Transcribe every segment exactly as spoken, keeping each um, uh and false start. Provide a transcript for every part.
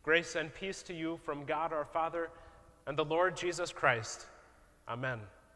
Grace and peace to you from God our Father and the Lord Jesus Christ. Amen.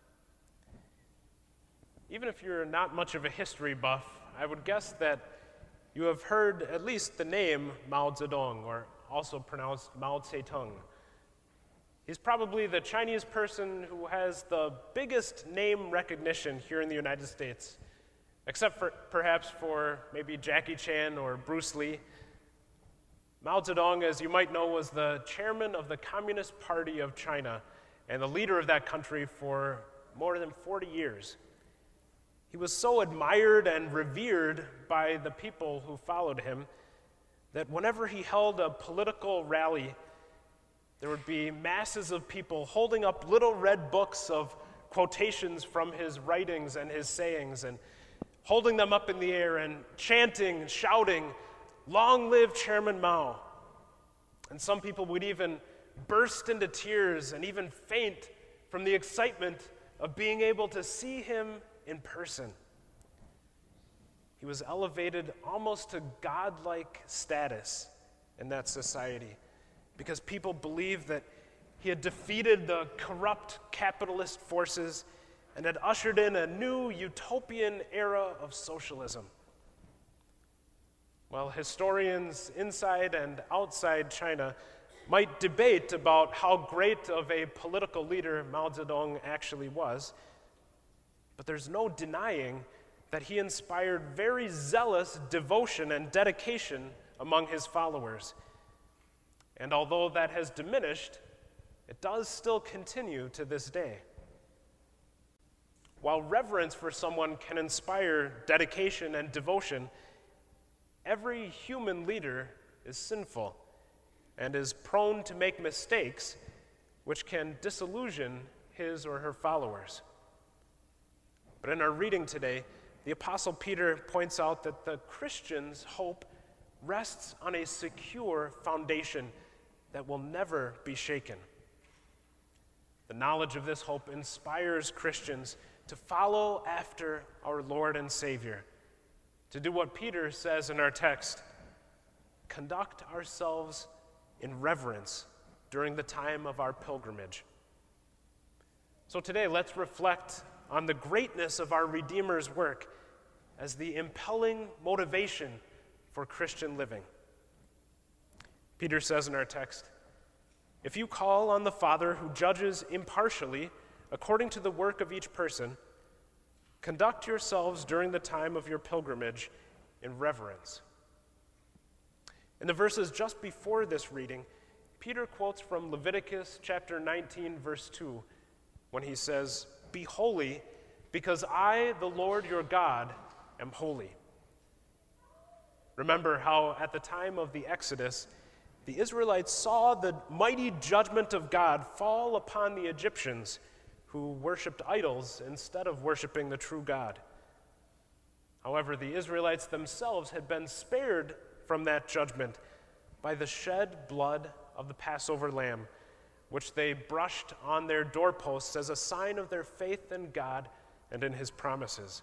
Even if you're not much of a history buff, I would guess that you have heard at least the name Mao Zedong, or also pronounced Mao Zedong. He's probably the Chinese person who has the biggest name recognition here in the United States, except for perhaps for maybe Jackie Chan or Bruce Lee. Mao Zedong, as you might know, was the chairman of the Communist Party of China and the leader of that country for more than forty years. He was so admired and revered by the people who followed him that whenever he held a political rally, there would be masses of people holding up little red books of quotations from his writings and his sayings and holding them up in the air and chanting and shouting, "Long live Chairman Mao." And some people would even burst into tears and even faint from the excitement of being able to see him in person. He was elevated almost to godlike status in that society because people believed that he had defeated the corrupt capitalist forces and had ushered in a new utopian era of socialism. While historians inside and outside China might debate about how great of a political leader Mao Zedong actually was, but there's no denying that he inspired very zealous devotion and dedication among his followers. And although that has diminished, it does still continue to this day. While reverence for someone can inspire dedication and devotion, every human leader is sinful and is prone to make mistakes which can disillusion his or her followers. But in our reading today, the Apostle Peter points out that the Christian's hope rests on a secure foundation that will never be shaken. The knowledge of this hope inspires Christians to follow after our Lord and Savior, to do what Peter says in our text: conduct ourselves in reverence during the time of our pilgrimage. So today, let's reflect on the greatness of our Redeemer's work as the impelling motivation for Christian living. Peter says in our text, "If you call on the Father who judges impartially according to the work of each person, conduct yourselves during the time of your pilgrimage in reverence." In the verses just before this reading, Peter quotes from Leviticus chapter nineteen, verse two, when he says, "Be holy, because I, the Lord your God, am holy." Remember how at the time of the Exodus, the Israelites saw the mighty judgment of God fall upon the Egyptians who worshiped idols instead of worshiping the true God. However, the Israelites themselves had been spared from that judgment by the shed blood of the Passover lamb, which they brushed on their doorposts as a sign of their faith in God and in his promises.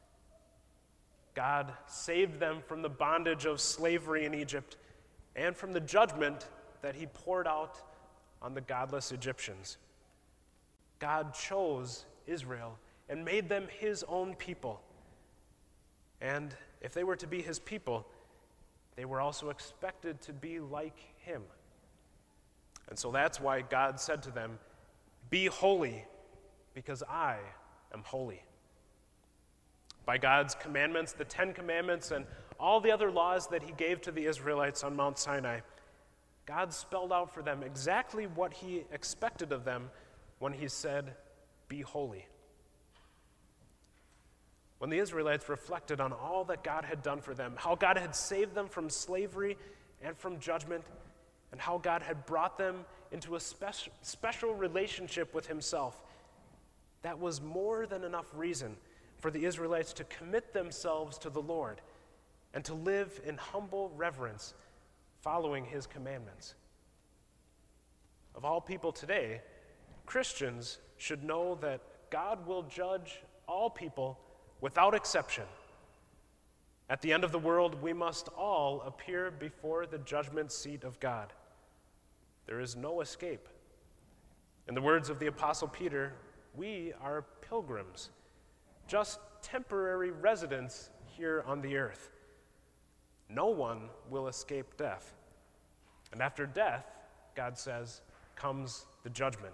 God saved them from the bondage of slavery in Egypt and from the judgment that he poured out on the godless Egyptians. God chose Israel and made them his own people. And if they were to be his people, they were also expected to be like him. And so that's why God said to them, "Be holy, because I am holy." By God's commandments, the Ten Commandments, and all the other laws that he gave to the Israelites on Mount Sinai, God spelled out for them exactly what he expected of them when he said, "Be holy." When the Israelites reflected on all that God had done for them, how God had saved them from slavery and from judgment, and how God had brought them into a special, special relationship with himself, that was more than enough reason for the Israelites to commit themselves to the Lord and to live in humble reverence, following his commandments. Of all people today, Christians should know that God will judge all people without exception. At the end of the world, we must all appear before the judgment seat of God. there is no escape. In the words of the Apostle Peter, we are pilgrims, just temporary residents here on the earth. No one will escape death. And after death, God says, comes the judgment.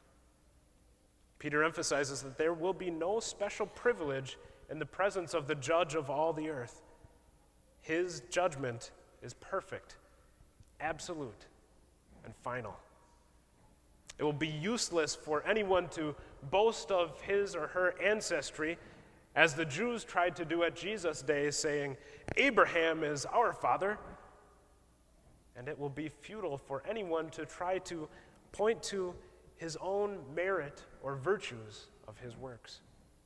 Peter emphasizes that there will be no special privilege in the presence of the judge of all the earth. His judgment is perfect, absolute, and final. It will be useless for anyone to boast of his or her ancestry, as the Jews tried to do at Jesus' day, saying, Abraham is our father. And it will be futile for anyone to try to point to his own merit or virtues of his works.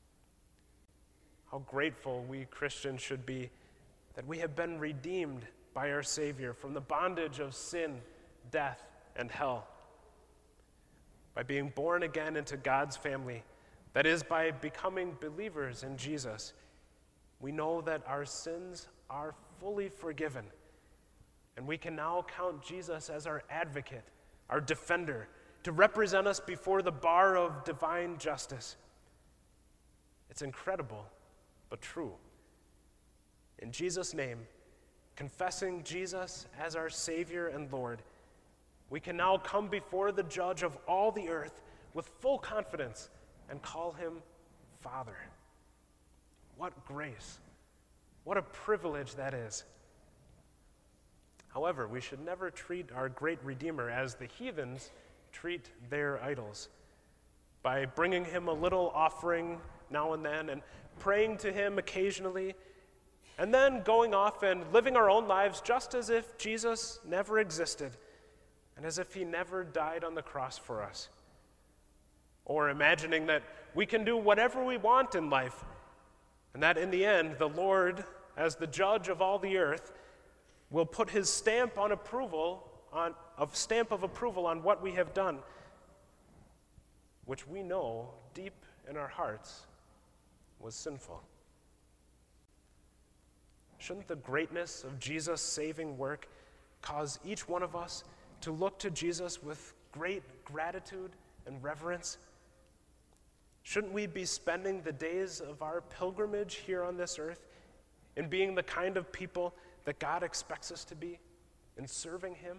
How grateful we Christians should be that we have been redeemed by our Savior from the bondage of sin, death, and hell. By being born again into God's family, that is, by becoming believers in Jesus, we know that our sins are fully forgiven, and we can now count Jesus as our advocate, our defender, to represent us before the bar of divine justice. It's incredible, but true. In Jesus' name, confessing Jesus as our Savior and Lord, we can now come before the judge of all the earth with full confidence and call him Father. What grace! What a privilege that is. However, we should never treat our great Redeemer as the heathens treat their idols, by bringing him a little offering now and then and praying to him occasionally, and then going off and living our own lives just as if Jesus never existed and as if he never died on the cross for us. Or imagining that we can do whatever we want in life, and that in the end, the Lord, as the judge of all the earth, will put his stamp on approval, on a stamp of approval on what we have done, which we know deep in our hearts was sinful. Shouldn't the greatness of Jesus' saving work cause each one of us to look to Jesus with great gratitude and reverence? Shouldn't we be spending the days of our pilgrimage here on this earth in being the kind of people that God expects us to be, in serving him?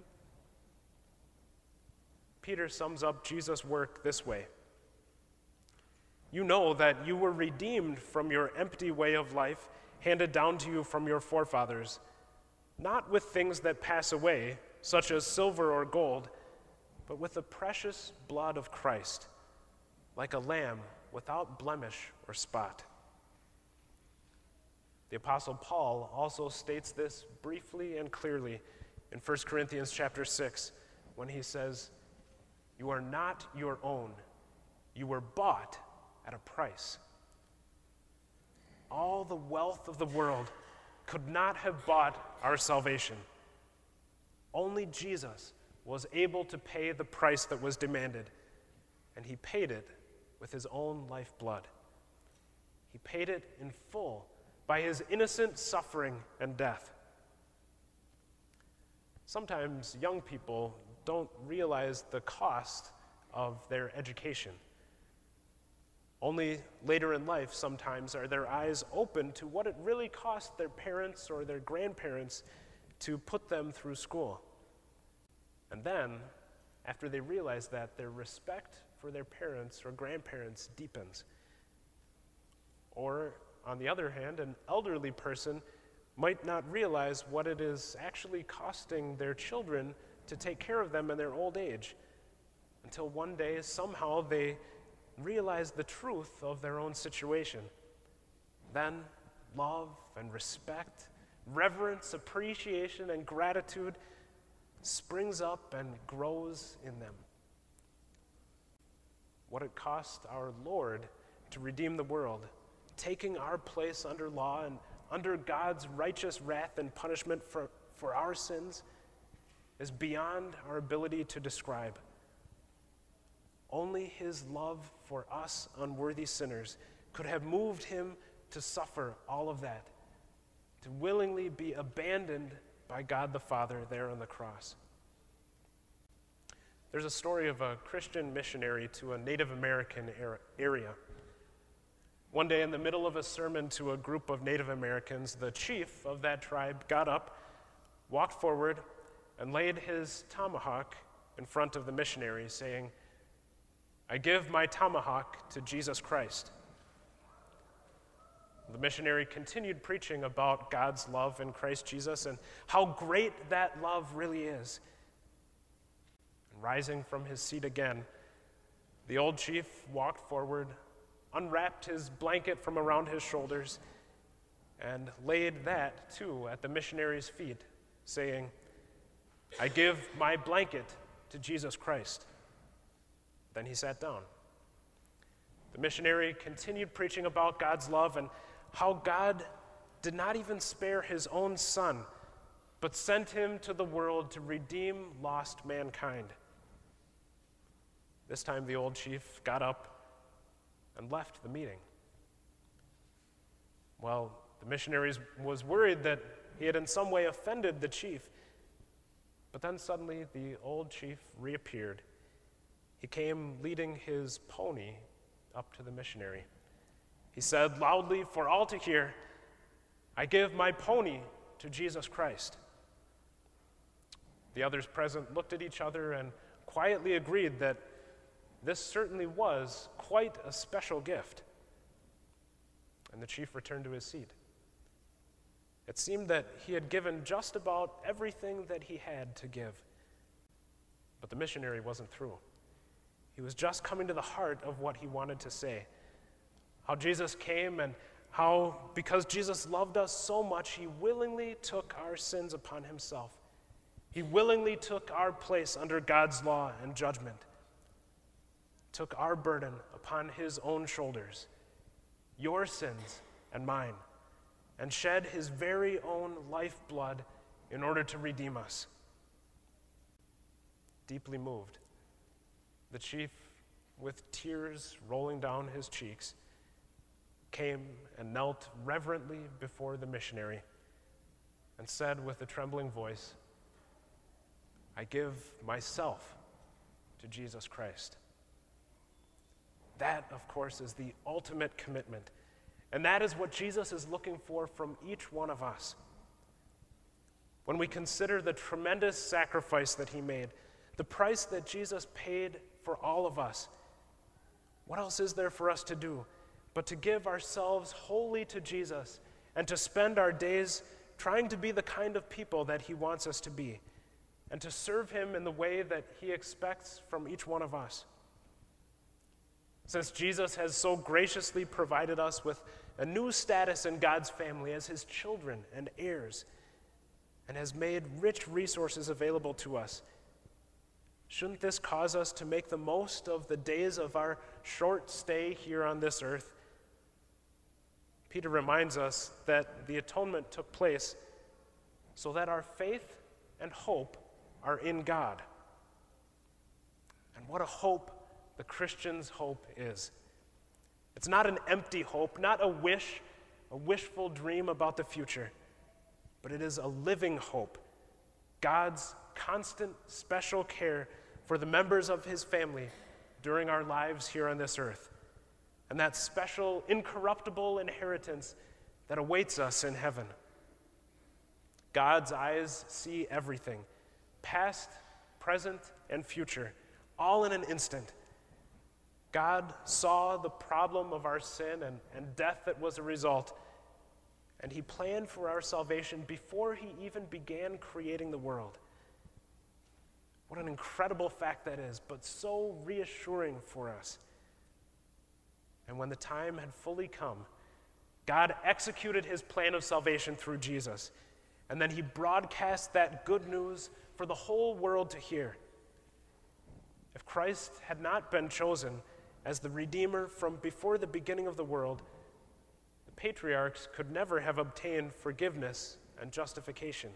Peter sums up Jesus' work this way. You know that you were redeemed from your empty way of life handed down to you from your forefathers, not with things that pass away, such as silver or gold, but with the precious blood of Christ, like a lamb without blemish or spot. The Apostle Paul also states this briefly and clearly in First Corinthians chapter six, when he says, "You are not your own. You were bought at a price." All the wealth of the world could not have bought our salvation. Only Jesus was able to pay the price that was demanded, and he paid it with his own lifeblood. He paid it in full by his innocent suffering and death. Sometimes young people don't realize the cost of their education. Only later in life, sometimes, are their eyes open to what it really cost their parents or their grandparents to put them through school. And then, after they realize that, their respect for their parents or grandparents deepens. Or, on the other hand, an elderly person might not realize what it is actually costing their children to take care of them in their old age, until one day, somehow, they realize the truth of their own situation. Then, love and respect, reverence, appreciation, and gratitude springs up and grows in them. What it cost our Lord to redeem the world, taking our place under law and under God's righteous wrath and punishment for, for our sins, is beyond our ability to describe. Only his love for us unworthy sinners could have moved him to suffer all of that, to willingly be abandoned by God the Father there on the cross. There's a story of a Christian missionary to a Native American area. One day in the middle of a sermon to a group of Native Americans, the chief of that tribe got up, walked forward, and laid his tomahawk in front of the missionary, saying, "I give my tomahawk to Jesus Christ." The missionary continued preaching about God's love in Christ Jesus and how great that love really is. And rising from his seat again, the old chief walked forward, unwrapped his blanket from around his shoulders, and laid that, too, at the missionary's feet, saying, "I give my blanket to Jesus Christ." Then he sat down. The missionary continued preaching about God's love and how God did not even spare his own son, but sent him to the world to redeem lost mankind. This time the old chief got up and left the meeting. Well, the missionary was worried that he had in some way offended the chief, but then suddenly the old chief reappeared. He came leading his pony up to the missionary. He said loudly for all to hear, "I give my pony to Jesus Christ." The others present looked at each other and quietly agreed that this certainly was quite a special gift. And the chief returned to his seat. It seemed that he had given just about everything that he had to give. But the missionary wasn't through. He was just coming to the heart of what he wanted to say. How Jesus came and how, because Jesus loved us so much, he willingly took our sins upon himself. He willingly took our place under God's law and judgment, took our burden upon his own shoulders, your sins and mine, and shed his very own lifeblood in order to redeem us. Deeply moved, the chief, with tears rolling down his cheeks, came and knelt reverently before the missionary and said with a trembling voice, "I give myself to Jesus Christ." That, of course, is the ultimate commitment, and that is what Jesus is looking for from each one of us. When we consider the tremendous sacrifice that he made, the price that Jesus paid for all of us, what else is there for us to do but to give ourselves wholly to Jesus and to spend our days trying to be the kind of people that he wants us to be and to serve him in the way that he expects from each one of us? Since Jesus has so graciously provided us with a new status in God's family as his children and heirs, and has made rich resources available to us, shouldn't this cause us to make the most of the days of our short stay here on this earth? Peter reminds us that the atonement took place so that our faith and hope are in God. And what a hope the Christian's hope is. It's not an empty hope, not a wish, a wishful dream about the future, but it is a living hope, God's constant special care for the members of his family during our lives here on this earth, and that special incorruptible inheritance that awaits us in heaven. God's eyes see everything, past, present, and future, all in an instant. God saw the problem of our sin and, and death that was a result, and he planned for our salvation before he even began creating the world. What an incredible fact that is, but so reassuring for us. And when the time had fully come, God executed his plan of salvation through Jesus, and then he broadcast that good news for the whole world to hear. If Christ had not been chosen as the Redeemer from before the beginning of the world, the patriarchs could never have obtained forgiveness and justification.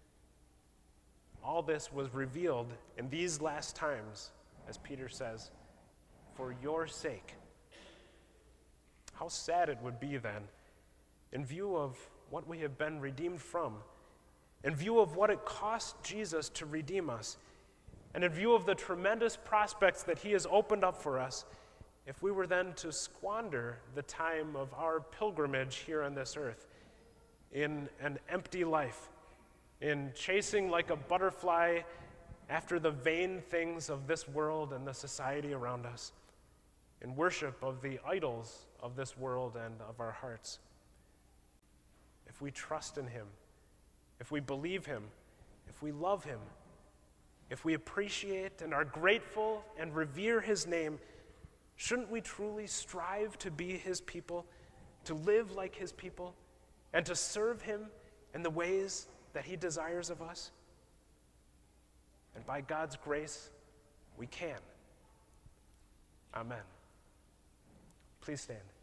All this was revealed in these last times, as Peter says, for your sake. How sad it would be then, in view of what we have been redeemed from, in view of what it cost Jesus to redeem us, And in view of the tremendous prospects that he has opened up for us, if we were then to squander the time of our pilgrimage here on this earth in an empty life, in chasing like a butterfly after the vain things of this world and the society around us, in worship of the idols of this world and of our hearts, if we trust in him, if we believe him, if we love him, if we appreciate and are grateful and revere his name, shouldn't we truly strive to be his people, to live like his people, and to serve him in the ways that he desires of us? And by God's grace, we can. Amen. Please stand.